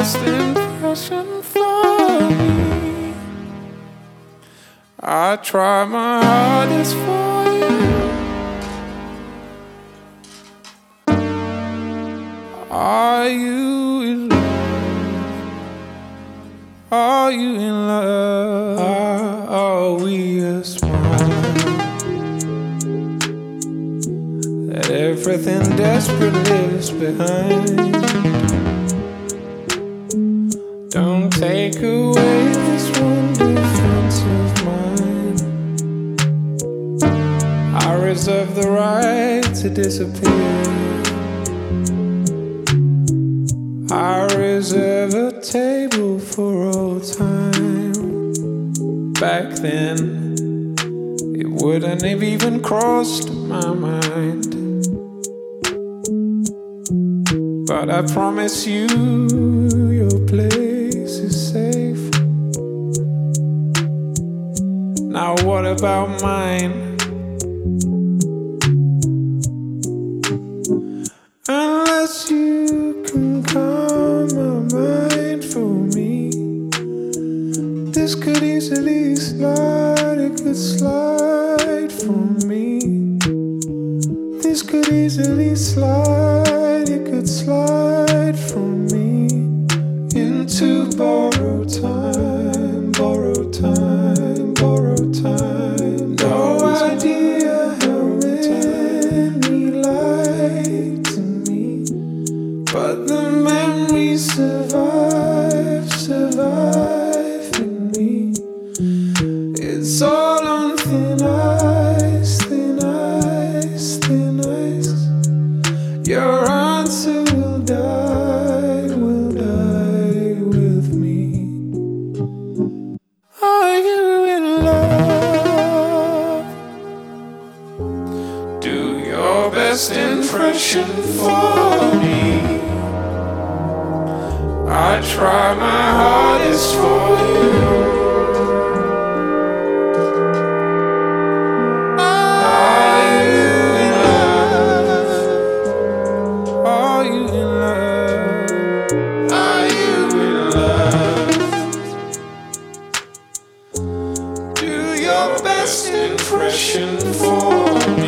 best impression for me. I try my hardest for you. Are you in love? Are you in love? Are we a smile that everything desperate leaves behind? Don't take away this one difference of mine. I reserve the right to disappear. I reserve a table for old time. Back then, it wouldn't have even crossed my mind. But I promise you, your place is safe. Now what about mine? Unless you can calm my mind for me, this could easily slide, it could slide for me. This could easily slide, it could slide from me into borrowed time, borrowed time, borrowed time. No idea how many lied to me, but the memories survive, survive in me. It's all on thin ice, thin ice, thin ice. Your answer will die with me. Are you in love? Do your best impression for me. I try my hardest for you. Your best impression for me.